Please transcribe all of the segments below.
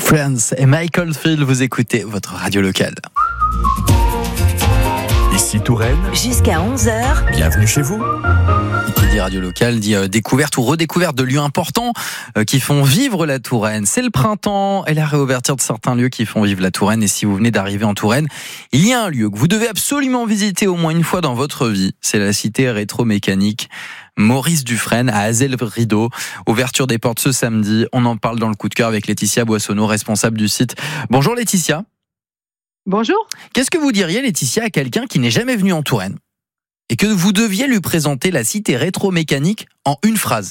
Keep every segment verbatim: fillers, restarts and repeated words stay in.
Friends et Michael Field, vous écoutez votre radio locale. Ici Touraine. Jusqu'à onze heures. Bienvenue chez vous. Qui dit radio locale dit euh, découverte ou redécouverte de lieux importants euh, qui font vivre la Touraine. C'est le printemps et la réouverture de certains lieux qui font vivre la Touraine. Et si vous venez d'arriver en Touraine, il y a un lieu que vous devez absolument visiter au moins une fois dans votre vie. C'est la cité rétro-mécanique Maurice Dufresne à Azel-Rideau. Ouverture des portes ce samedi. On en parle dans le coup de cœur avec Laetitia Boissonneau, responsable du site. Bonjour Laetitia. Bonjour. Qu'est-ce que vous diriez, Laetitia, à quelqu'un qui n'est jamais venu en Touraine et que vous deviez lui présenter la cité rétro-mécanique en une phrase?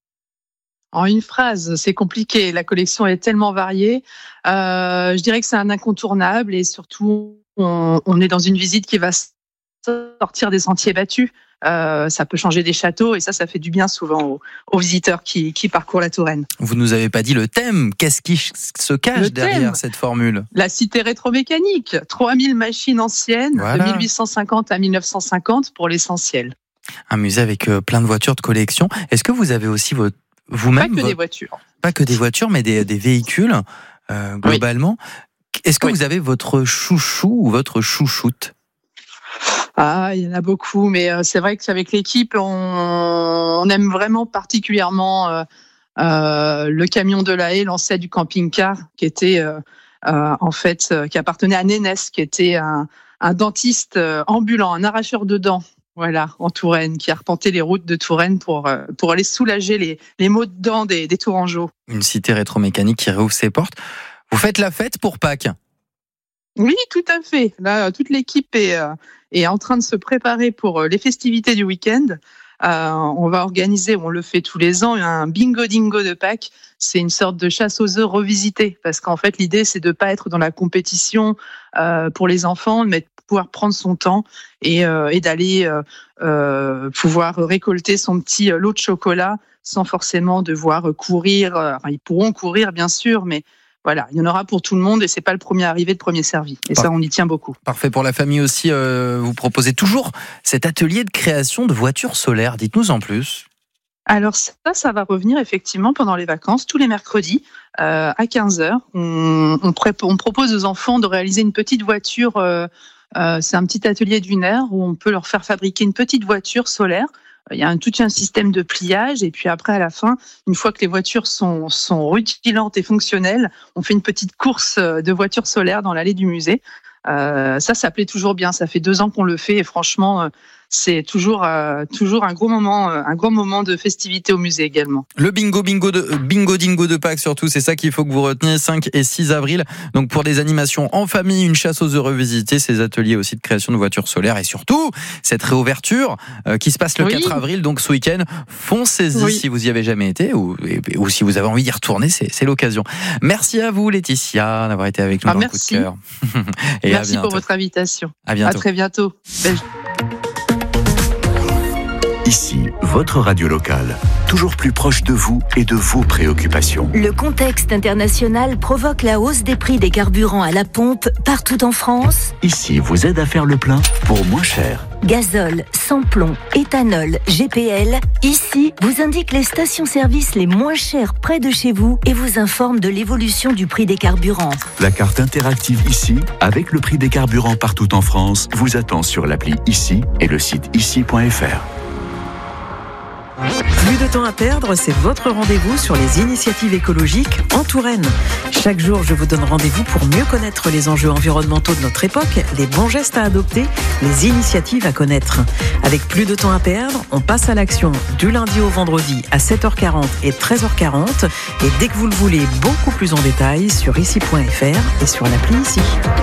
En une phrase, c'est compliqué. La collection est tellement variée. Euh, je dirais que c'est un incontournable et surtout, on, on est dans une visite qui va sortir des sentiers battus. Euh, ça peut changer des châteaux et ça, ça fait du bien souvent aux, aux visiteurs qui, qui parcourent la Touraine. Vous nous avez pas dit le thème. Qu'est-ce qui se cache Le derrière thème, cette formule? La cité rétro-mécanique. trois mille machines anciennes, Voilà. de mille huit cent cinquante à mille neuf cent cinquante pour l'essentiel. Un musée avec euh, plein de voitures de collection. Est-ce que vous avez aussi votre, vous-même Pas que votre, des voitures. pas que des voitures, mais des, des véhicules euh, globalement. Oui. Est-ce que Oui. vous avez votre chouchou ou votre chouchoute? Ah, il y en a beaucoup, mais euh, c'est vrai qu'avec l'équipe, on, on aime vraiment particulièrement euh, euh, le camion de la Haye, l'ancêtre du camping-car, qui était euh, euh, en fait, euh, qui appartenait à Nénès, qui était un, un dentiste euh, ambulant, un arracheur de dents, voilà, en Touraine, qui a arpenté les routes de Touraine pour euh, pour aller soulager les les maux de dents des, des Tourangeaux. Une cité rétro-mécanique qui réouvre ses portes. Vous faites la fête pour Pâques? Oui, tout à fait. Là, toute l'équipe est, euh, est en train de se préparer pour euh, les festivités du week-end. Euh, on va organiser, on le fait tous les ans, un bingo dingo de Pâques. C'est une sorte de chasse aux œufs revisité, parce qu'en fait, l'idée, c'est de pas être dans la compétition euh, pour les enfants, mais de pouvoir prendre son temps et, euh, et d'aller euh, euh, pouvoir récolter son petit lot de chocolat sans forcément devoir courir. Enfin, ils pourront courir, bien sûr, mais voilà, il y en aura pour tout le monde et c'est pas le premier arrivé, le premier servi. Et ça, on y tient beaucoup. Parfait pour la famille aussi. Euh, vous proposez toujours cet atelier de création de voitures solaires. Dites-nous en plus. Alors ça, ça va revenir effectivement pendant les vacances, tous les mercredis euh, à quinze heures. On, on, pré- on propose aux enfants de réaliser une petite voiture. Euh, euh, c'est un petit atelier d'une heure où on peut leur faire fabriquer une petite voiture solaire. Il y a un, tout un système de pliage et puis après à la fin, une fois que les voitures sont, sont rutilantes et fonctionnelles, on fait une petite course de voitures solaires dans l'allée du musée. Euh, ça, ça plaît toujours bien. Ça fait deux ans qu'on le fait et franchement, c'est toujours euh, toujours un gros moment, un gros moment de festivité au musée également. Le bingo bingo de euh, bingo dingo de Pâques surtout, c'est ça qu'il faut que vous reteniez. cinq et six avril. Donc pour des animations en famille, une chasse aux œufs revisitée, ces ateliers aussi de création de voitures solaires et surtout cette réouverture euh, qui se passe le Oui. quatre avril. Donc ce week-end, foncez-y Oui. si vous y avez jamais été ou, et, ou si vous avez envie d'y retourner, c'est, c'est l'occasion. Merci à vous Laetitia d'avoir été avec nous Ah, dans merci. le coup de cœur. Et Merci à bientôt. pour votre invitation. À bientôt. À très bientôt. Belle... Ici, votre radio locale. Toujours plus proche de vous et de vos préoccupations. Le contexte international provoque la hausse des prix des carburants à la pompe partout en France. Ici vous aide à faire le plein pour moins cher. Gazole, sans-plomb, éthanol, G P L. Ici, vous indique les stations-service les moins chères près de chez vous et vous informe de l'évolution du prix des carburants. La carte interactive Ici, avec le prix des carburants partout en France, vous attend sur l'appli Ici et le site ici point f r. Plus de temps à perdre, c'est votre rendez-vous sur les initiatives écologiques en Touraine. Chaque jour, je vous donne rendez-vous pour mieux connaître les enjeux environnementaux de notre époque, les bons gestes à adopter, les initiatives à connaître. Avec plus de temps à perdre, on passe à l'action du lundi au vendredi à sept heures quarante et treize heures quarante. Et dès que vous le voulez, beaucoup plus en détail sur ici point f r et sur l'appli Ici.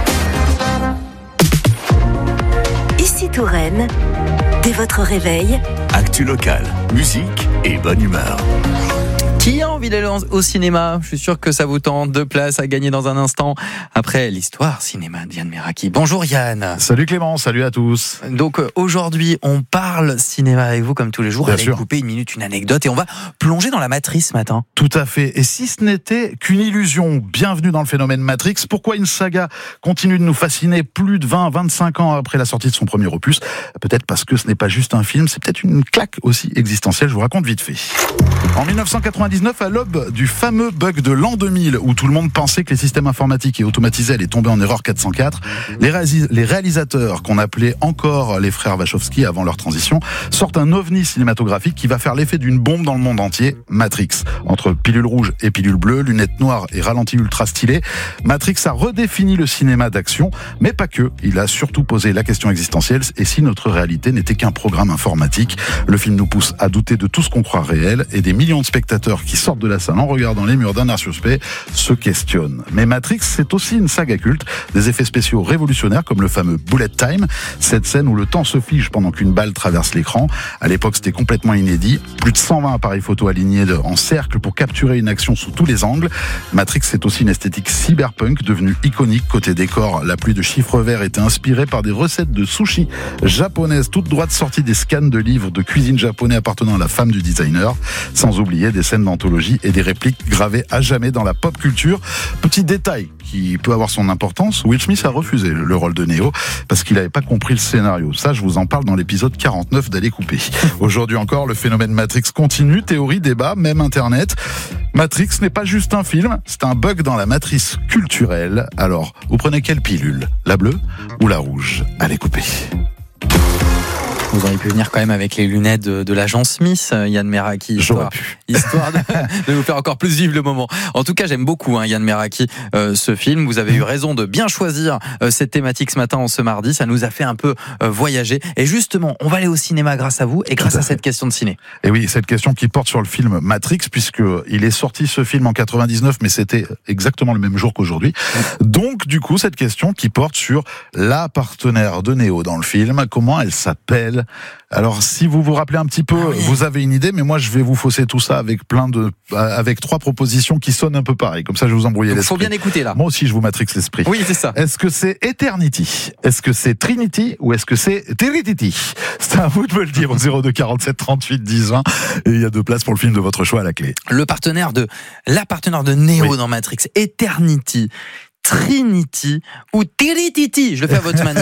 Ici Touraine, dès votre réveil, Actu locale, musique et bonne humeur. Qui a envie d'aller au cinéma? Je suis sûr que ça vous tente. Deux places à gagner dans un instant après l'histoire cinéma de Yann Meraki. Bonjour Yann. Salut Clément, salut à tous. Donc euh, aujourd'hui, on parle cinéma avec vous comme tous les jours. Bien Allez sûr. couper une minute, une anecdote et on va plonger dans la matrice ce matin. Tout à fait. Et si ce n'était qu'une illusion, bienvenue dans le phénomène Matrix. Pourquoi une saga continue de nous fasciner plus de vingt à vingt-cinq ans après la sortie de son premier opus? Peut-être parce que ce n'est pas juste un film, c'est peut-être une claque aussi existentielle. Je vous raconte vite fait. En mille neuf cent quatre-vingt-dix, quatre-vingt-dix-neuf, à l'aube du fameux bug de l'an deux mille, où tout le monde pensait que les systèmes informatiques et automatisés allaient tomber en erreur quatre cent quatre, les, réalis- les réalisateurs, qu'on appelait encore les frères Wachowski avant leur transition, sortent un ovni cinématographique qui va faire l'effet d'une bombe dans le monde entier, Matrix. Entre pilule rouge et pilule bleue, lunettes noires et ralentis ultra stylés, Matrix a redéfini le cinéma d'action, mais pas que. Il a surtout posé la question existentielle, et si notre réalité n'était qu'un programme informatique? Le film nous pousse à douter de tout ce qu'on croit réel, et des millions de spectateurs qui sortent de la salle en regardant les murs d'un air suspect se questionnent. Mais Matrix, c'est aussi une saga culte, des effets spéciaux révolutionnaires comme le fameux Bullet Time, cette scène où le temps se fige pendant qu'une balle traverse l'écran. À l'époque, c'était complètement inédit. Plus de cent vingt appareils photo alignés en cercle pour capturer une action sous tous les angles. Matrix, c'est aussi une esthétique cyberpunk devenue iconique. Côté décor, la pluie de chiffres verts était inspirée par des recettes de sushi japonaises toutes droites sorties des scans de livres de cuisine japonais appartenant à la femme du designer, sans oublier des scènes d'anthologie et des répliques gravées à jamais dans la pop culture. Petit détail qui peut avoir son importance, Will Smith a refusé le rôle de Neo parce qu'il n'avait pas compris le scénario. Ça, je vous en parle dans l'épisode quarante-neuf d'Aller Couper. Aujourd'hui encore, le phénomène Matrix continue, théorie, débat, même Internet. Matrix n'est pas juste un film, c'est un bug dans la matrice culturelle. Alors, vous prenez quelle pilule? La bleue ou la rouge? Allez couper. Vous auriez pu venir quand même avec les lunettes de, de l'agent Smith, Yann Meraki, histoire, histoire de, de vous faire encore plus vivre le moment. En tout cas, j'aime beaucoup hein, Yann Meraki, euh, ce film. Vous avez eu raison de bien choisir euh, cette thématique ce matin, en ce mardi. Ça nous a fait un peu euh, voyager. Et justement, on va aller au cinéma grâce à vous et grâce à cette question de ciné. Et oui, cette question qui porte sur le film Matrix, puisque il est sorti ce film en quatre-vingt-dix-neuf, mais c'était exactement le même jour qu'aujourd'hui. Donc, du coup, cette question qui porte sur la partenaire de Neo dans le film. Comment elle s'appelle? Alors, si vous vous rappelez un petit peu, ah oui. vous avez une idée, mais moi, je vais vous fausser tout ça avec plein de, avec trois propositions qui sonnent un peu pareil. Comme ça, je vais vous embrouiller l'esprit. Il faut bien écouter, là. Moi aussi, je vous matrix l'esprit. Oui, c'est ça. Est-ce que c'est Eternity? Est-ce que c'est Trinity? Ou est-ce que c'est Teritity? C'est à vous de me le dire au zéro deux quarante-sept trente-huit dix vingt. Et il y a deux places pour le film de votre choix à la clé. Le partenaire de, la partenaire de Neo oui. dans Matrix, Eternity, Trinity ou Teritity, je le fais à votre manière.